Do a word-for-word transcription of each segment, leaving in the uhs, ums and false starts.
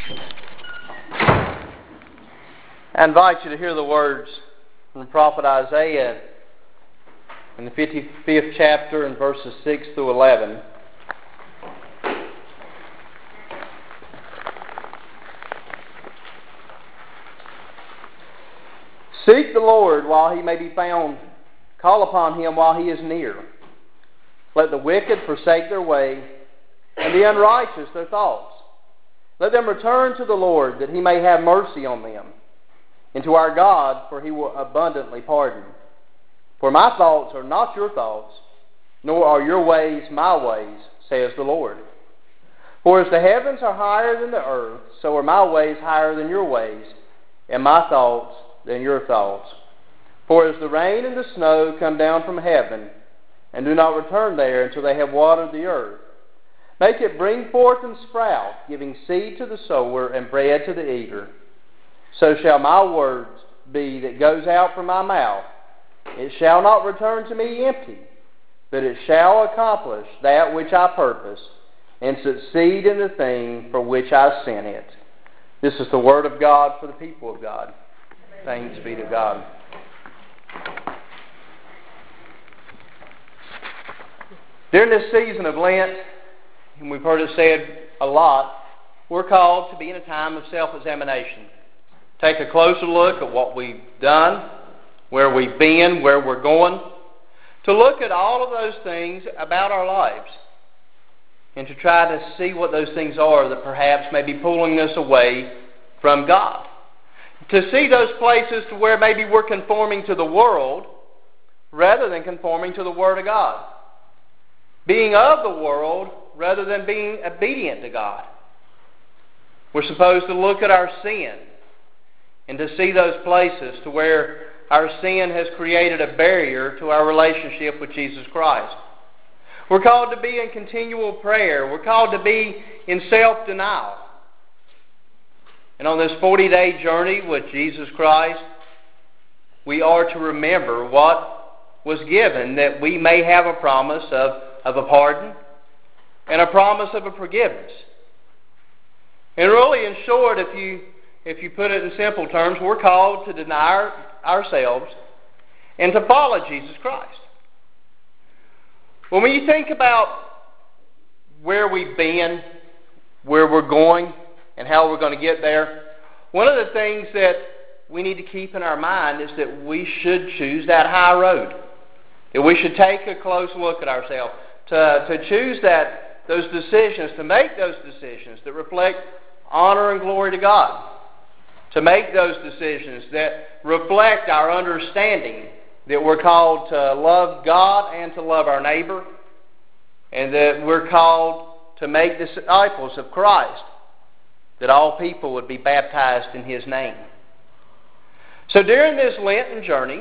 I invite you to hear the words from the prophet Isaiah in the fifty-fifth chapter and verses six through eleven. Seek the Lord while he may be found. Call upon him while he is near. Let the wicked forsake their way, and the unrighteous their thoughts. Let them return to the Lord, that he may have mercy on them, and to our God, for he will abundantly pardon. For my thoughts are not your thoughts, nor are your ways my ways, says the Lord. For as the heavens are higher than the earth, so are my ways higher than your ways, and my thoughts than your thoughts. For as the rain and the snow come down from heaven, and do not return there until they have watered the earth, make it bring forth and sprout, giving seed to the sower and bread to the eater, so shall my words be that goes out from my mouth. It shall not return to me empty, but it shall accomplish that which I purpose, and succeed in the thing for which I sent it. This is the word of God for the people of God. Thanks be to God. During this season of Lent, and we've heard it said a lot, we're called to be in a time of self-examination. Take a closer look at what we've done, where we've been, where we're going. To look at all of those things about our lives, and to try to see what those things are that perhaps may be pulling us away from God. To see those places to where maybe we're conforming to the world rather than conforming to the Word of God. Being of the world rather than being obedient to God. We're supposed to look at our sin and to see those places to where our sin has created a barrier to our relationship with Jesus Christ. We're called to be in continual prayer. We're called to be in self-denial. And on this forty-day journey with Jesus Christ, we are to remember what was given, that we may have a promise of, of a pardon and a promise of a forgiveness. And really, in short, if you if you put it in simple terms, we're called to deny our, ourselves and to follow Jesus Christ. Well, when you think about where we've been, where we're going, and how we're going to get there, one of the things that we need to keep in our mind is that we should choose that high road. That we should take a close look at ourselves, to, to choose that those decisions, to make those decisions that reflect honor and glory to God. To make those decisions that reflect our understanding that we're called to love God and to love our neighbor, and that we're called to make disciples of Christ, that all people would be baptized in His name. So during this Lenten journey,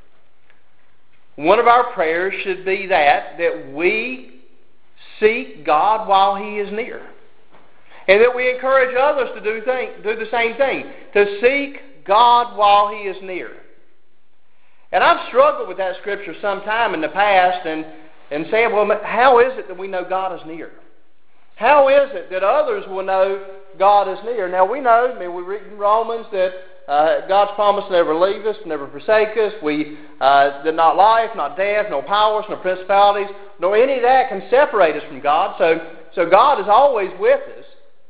one of our prayers should be that, that we seek God while He is near. And that we encourage others to do, thing, do the same thing, to seek God while He is near. And I've struggled with that scripture sometime in the past and, and said, well, how is it that we know God is near? How is it that others will know God is near? Now, we know, I mean, we read in Romans that uh, God's promised to never leave us, never forsake us. We, uh, that not life, not death, no powers, no principalities, nor any of that can separate us from God. So, so God is always with us.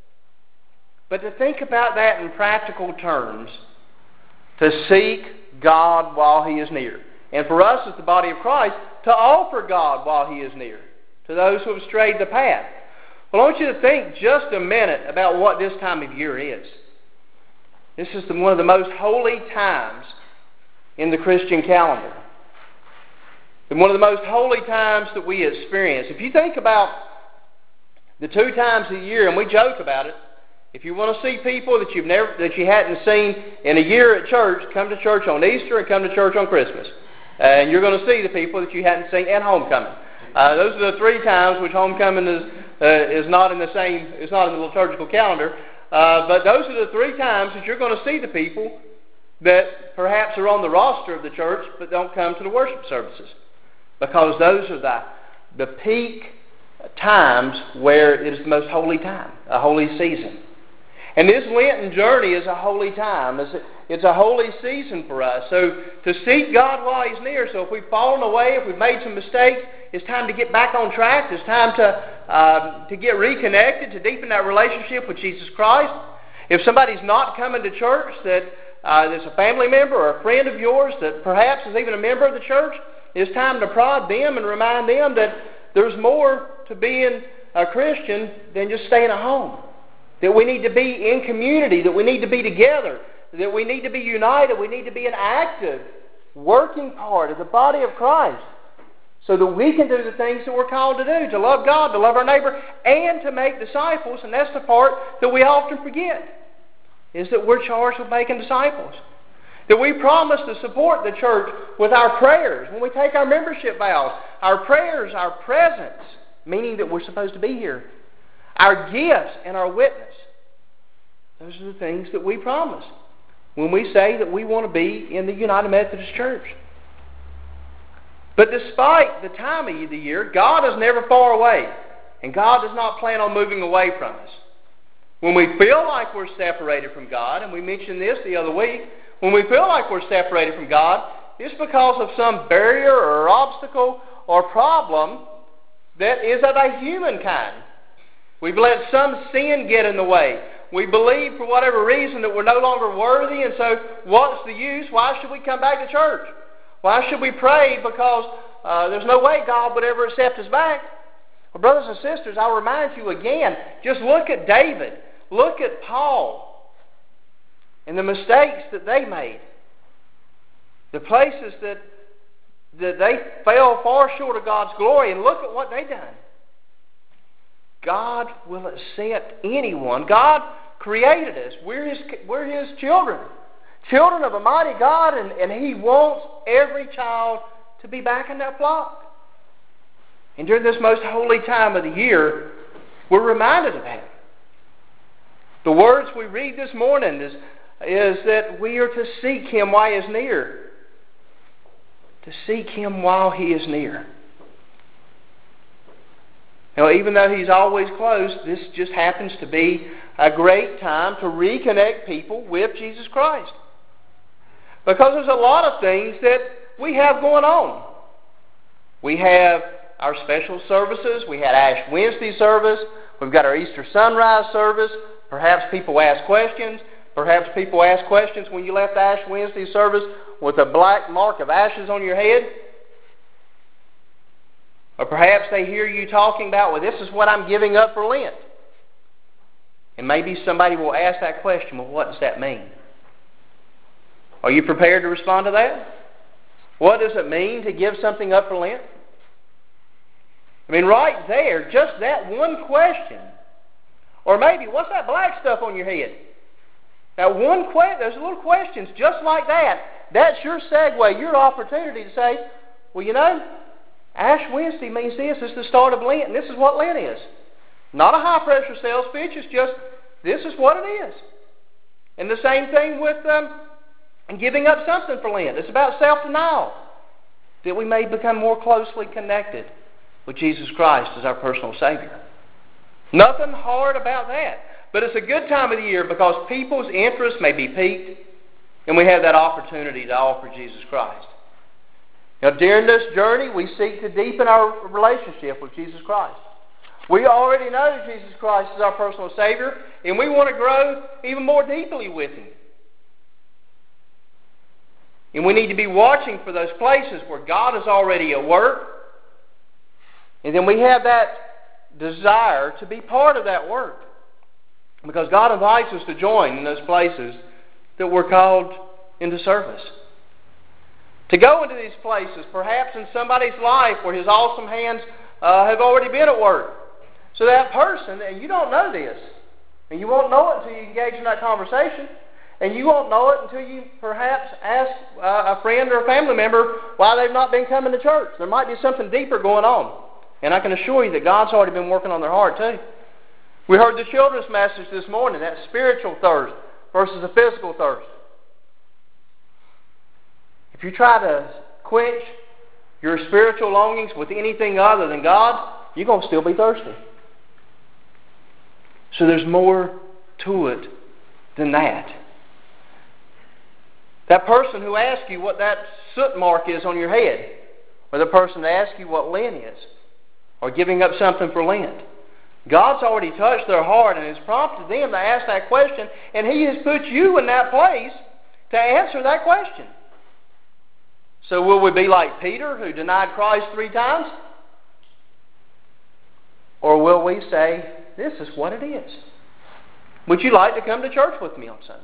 But to think about that in practical terms, to seek God while He is near. And for us as the body of Christ, to offer God while He is near to those who have strayed the path. Well, I want you to think just a minute about what this time of year is. This is the, one of the most holy times in the Christian calendar. And one of the most holy times that we experience. If you think about the two times a year, and we joke about it, if you want to see people that you've never, that you hadn't seen in a year at church, come to church on Easter and come to church on Christmas. Uh, and you're going to see the people that you hadn't seen at homecoming. Uh, those are the three times which homecoming is uh, is not in the same, is not in the liturgical calendar. Uh, but those are the three times that you're going to see the people that perhaps are on the roster of the church but don't come to the worship services, because those are the the peak times where it is the most holy time, a holy season. And this Lenten journey is a holy time. It's a, it's a holy season for us. So to seek God while He's near. So if we've fallen away, if we've made some mistakes, it's time to get back on track. It's time to, uh, to get reconnected, to deepen that relationship with Jesus Christ. If somebody's not coming to church, that uh, there's a family member or a friend of yours that perhaps is even a member of the church, it's time to prod them and remind them that there's more to being a Christian than just staying at home. That we need to be in community, that we need to be together, that we need to be united, we need to be an active, working part of the body of Christ so that we can do the things that we're called to do, to love God, to love our neighbor, and to make disciples. And that's the part that we often forget, is that we're charged with making disciples. That we promise to support the church with our prayers when we take our membership vows. Our prayers, our presence, meaning that we're supposed to be here. Our gifts and our witness. Those are the things that we promise when we say that we want to be in the United Methodist Church. But despite the time of the year, God is never far away. And God does not plan on moving away from us. When we feel like we're separated from God, and we mentioned this the other week, when we feel like we're separated from God, it's because of some barrier or obstacle or problem that is of a human kind. We've let some sin get in the way. We believe for whatever reason that we're no longer worthy, and so what's the use? Why should we come back to church? Why should we pray? Because uh, there's no way God would ever accept us back. Well, brothers and sisters, I'll remind you again, just look at David. Look at Paul and the mistakes that they made. The places that, that they fell far short of God's glory, and look at what they done. God will accept anyone. God created us. We're His, we're His children. Children of a mighty God, and, and He wants every child to be back in that flock. And during this most holy time of the year, we're reminded of that. The words we read this morning is, is that we are to seek Him while He is near. To seek Him while He is near. Now, even though He's always close, this just happens to be a great time to reconnect people with Jesus Christ. Because there's a lot of things that we have going on. We have our special services. We had Ash Wednesday service. We've got our Easter sunrise service. Perhaps people ask questions. Perhaps people ask questions when you left Ash Wednesday service with a black mark of ashes on your head. Or perhaps they hear you talking about, well, this is what I'm giving up for Lent. And maybe somebody will ask that question, well, what does that mean? Are you prepared to respond to that? What does it mean to give something up for Lent? I mean, right there, just that one question. Or maybe, what's that black stuff on your head? Now, one que- there's little questions just like that. That's your segue, your opportunity to say, well, you know, Ash Wednesday means this. This is the start of Lent, and this is what Lent is. Not a high-pressure sales pitch. It's just, this is what it is. And the same thing with um, giving up something for Lent. It's about self-denial, that we may become more closely connected with Jesus Christ as our personal Savior. Nothing hard about that. But it's a good time of the year because people's interest may be piqued, and we have that opportunity to offer Jesus Christ. Now, during this journey, we seek to deepen our relationship with Jesus Christ. We already know Jesus Christ is our personal Savior, and we want to grow even more deeply with Him. And we need to be watching for those places where God is already at work, and then we have that desire to be part of that work. Because God invites us to join in those places that we're called into service. To go into these places, perhaps in somebody's life where His awesome hands uh, have already been at work. So that person, and you don't know this, and you won't know it until you engage in that conversation, and you won't know it until you perhaps ask uh, a friend or a family member why they've not been coming to church. There might be something deeper going on. And I can assure you that God's already been working on their heart too. We heard the children's message this morning, that spiritual thirst versus a physical thirst. If you try to quench your spiritual longings with anything other than God, you're going to still be thirsty. So there's more to it than that. That person who asks you what that soot mark is on your head, or the person that asks you what Lent is, or giving up something for Lent. God's already touched their heart and has prompted them to ask that question, and He has put you in that place to answer that question. So will we be like Peter, who denied Christ three times? Or will we say, this is what it is? Would you like to come to church with me on Sunday?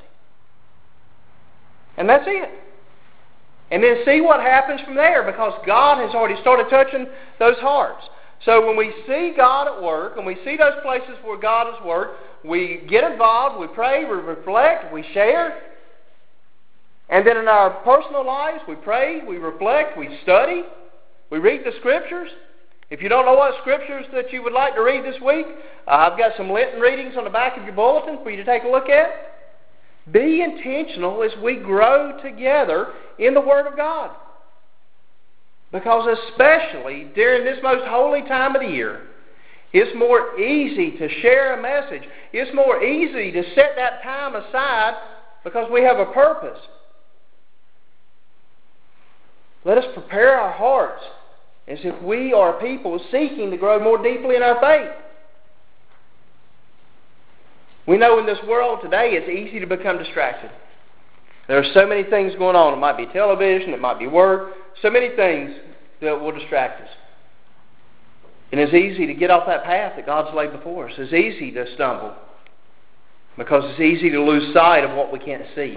And that's it. And then see what happens from there, because God has already started touching those hearts. So when we see God at work, and we see those places where God has worked, we get involved, we pray, we reflect, we share. And then in our personal lives, we pray, we reflect, we study, we read the Scriptures. If you don't know what Scriptures that you would like to read this week, uh, I've got some Lenten readings on the back of your bulletin for you to take a look at. Be intentional as we grow together in the Word of God. Because especially during this most holy time of the year, it's more easy to share a message. It's more easy to set that time aside because we have a purpose. Let us prepare our hearts as if we are people seeking to grow more deeply in our faith. We know in this world today it's easy to become distracted. There are so many things going on. It might be television, it might be work, so many things that will distract us. And it's easy to get off that path that God's laid before us. It's easy to stumble because it's easy to lose sight of what we can't see.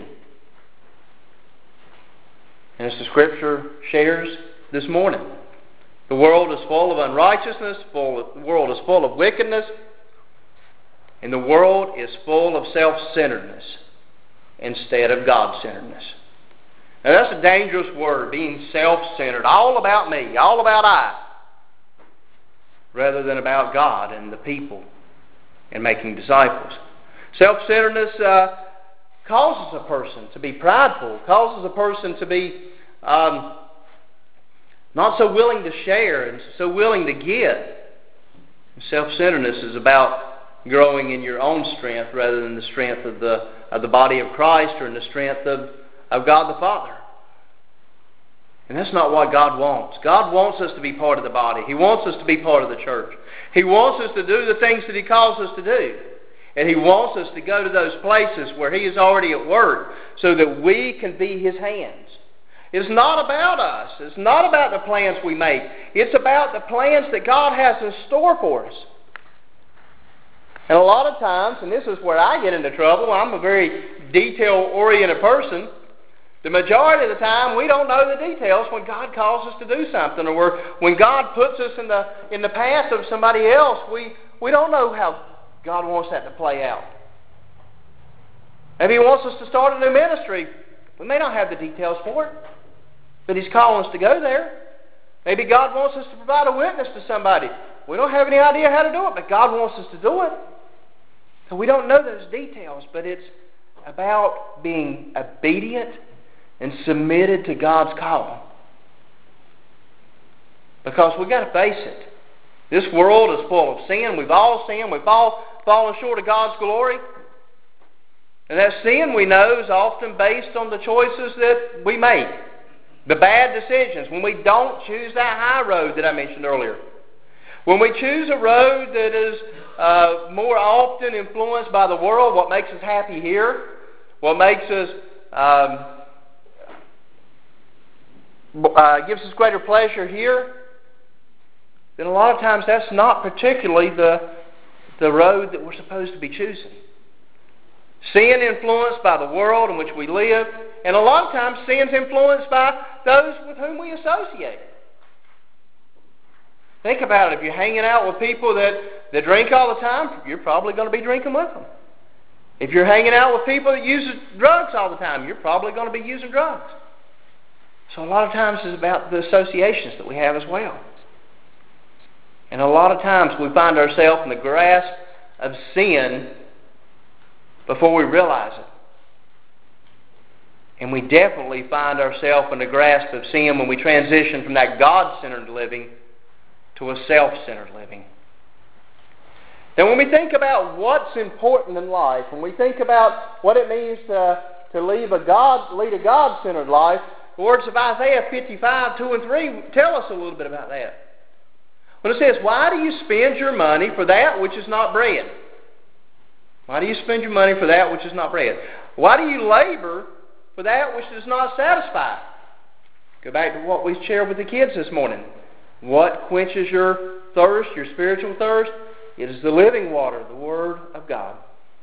And as the Scripture shares this morning, the world is full of unrighteousness, full of, the world is full of wickedness, and the world is full of self-centeredness instead of God-centeredness. Now that's a dangerous word, being self-centered, all about me, all about I, rather than about God and the people and making disciples. Self-centeredness uh, causes a person to be prideful, causes a person to be um, not so willing to share and so willing to give. Self-centeredness is about growing in your own strength rather than the strength of the of the body of Christ or in the strength of, of God the Father. And that's not what God wants. God wants us to be part of the body. He wants us to be part of the church. He wants us to do the things that He calls us to do. And He wants us to go to those places where He is already at work so that we can be His hands. It's not about us. It's not about the plans we make. It's about the plans that God has in store for us. And a lot of times, and this is where I get into trouble, I'm a very detail-oriented person. The majority of the time, we don't know the details when God calls us to do something, or when God puts us in the in the path of somebody else. We we don't know how God wants that to play out. Maybe He wants us to start a new ministry. We may not have the details for it, but He's calling us to go there. Maybe God wants us to provide a witness to somebody. We don't have any idea how to do it, but God wants us to do it. So we don't know those details, but it's about being obedient and submitted to God's call. Because we've got to face it. This world is full of sin. We've all sinned. We've all fallen short of God's glory. And that sin, we know, is often based on the choices that we make. The bad decisions. When we don't choose that high road that I mentioned earlier. When we choose a road that is uh, more often influenced by the world, what makes us happy here, what makes us, um, uh, gives us greater pleasure here, then a lot of times that's not particularly the, the road that we're supposed to be choosing. Sin influenced by the world in which we live, and a lot of times sin's influenced by those with whom we associate. Think about it. If you're hanging out with people that, that drink all the time, you're probably going to be drinking with them. If you're hanging out with people that use drugs all the time, you're probably going to be using drugs. So a lot of times it's about the associations that we have as well. And a lot of times we find ourselves in the grasp of sin before we realize it. And we definitely find ourselves in the grasp of sin when we transition from that God-centered living to a self-centered living. Then when we think about what's important in life, when we think about what it means to, to lead a God, lead a God-centered life, the words of Isaiah fifty-five, two and three tell us a little bit about that. When it says, why do you spend your money for that which is not bread? Why do you spend your money for that which is not bread? Why do you labor for that which does not satisfy? Go back to what we shared with the kids this morning. What quenches your thirst, your spiritual thirst? It is the living water, the Word of God.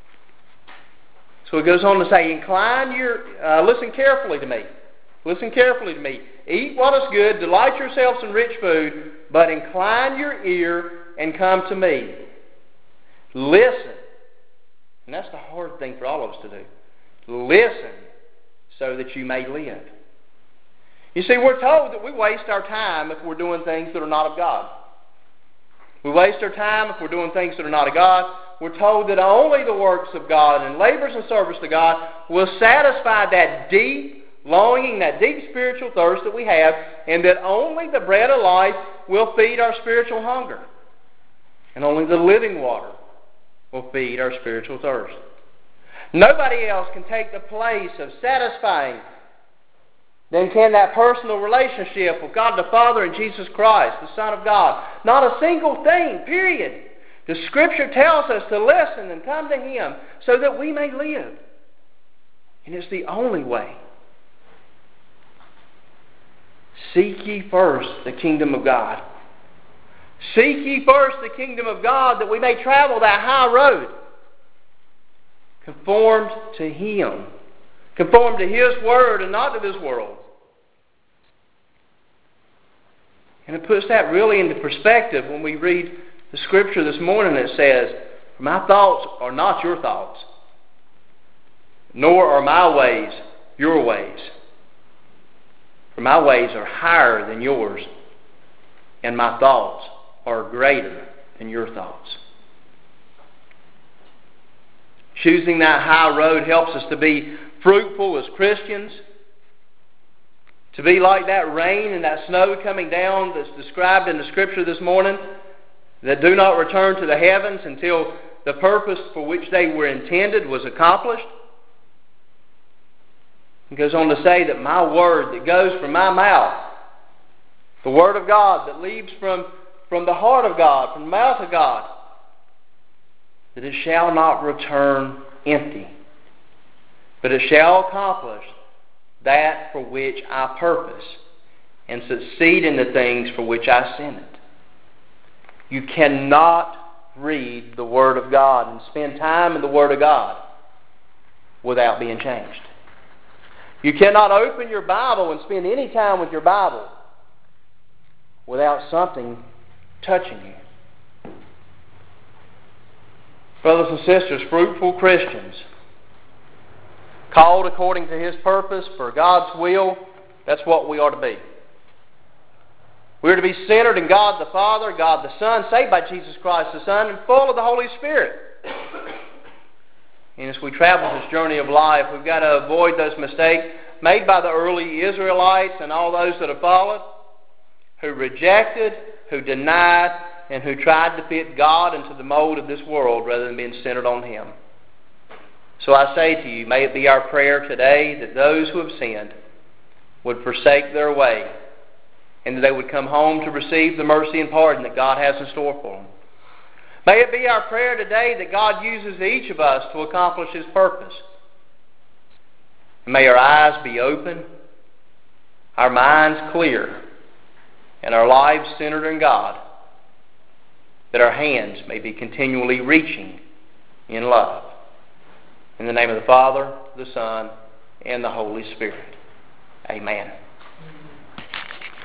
So it goes on to say, incline your, uh, listen carefully to me. Listen carefully to me. Eat what is good, delight yourselves in rich food, but incline your ear and come to me. Listen. And that's the hard thing for all of us to do. Listen so that you may live. You see, we're told that we waste our time if we're doing things that are not of God. We waste our time if we're doing things that are not of God. We're told that only the works of God and labors and service to God will satisfy that deep longing, that deep spiritual thirst that we have, and that only the bread of life will feed our spiritual hunger. And only the living water will feed our spiritual thirst. Nobody else can take the place of satisfying then can that personal relationship with God the Father and Jesus Christ, the Son of God. Not a single thing, period. The Scripture tells us to listen and come to Him so that we may live. And it's the only way. Seek ye first the kingdom of God. Seek ye first the kingdom of God that we may travel that high road. Conformed to Him. Conformed to His Word and not to this world. And it puts that really into perspective when we read the Scripture this morning that says, my thoughts are not your thoughts, nor are my ways your ways. For my ways are higher than yours, and my thoughts are greater than your thoughts. Choosing that high road helps us to be fruitful as Christians, to be like that rain and that snow coming down that's described in the Scripture this morning, that do not return to the heavens until the purpose for which they were intended was accomplished. It goes on to say that my word that goes from my mouth, the Word of God that leaves from, from the heart of God, from the mouth of God, that it shall not return empty, but it shall accomplish that for which I purpose and succeed in the things for which I sent it. You cannot read the Word of God and spend time in the Word of God without being changed. You cannot open your Bible and spend any time with your Bible without something touching you. Brothers and sisters, fruitful Christians, called according to His purpose for God's will, that's what we are to be. We are to be centered in God the Father, God the Son, saved by Jesus Christ the Son, and full of the Holy Spirit. And as we travel this journey of life, we've got to avoid those mistakes made by the early Israelites and all those that have followed, who rejected, who denied, and who tried to fit God into the mold of this world rather than being centered on Him. So I say to you, may it be our prayer today that those who have sinned would forsake their way and that they would come home to receive the mercy and pardon that God has in store for them. May it be our prayer today that God uses each of us to accomplish His purpose. May our eyes be open, our minds clear, and our lives centered in God, that our hands may be continually reaching in love. In the name of the Father, the Son, and the Holy Spirit. Amen.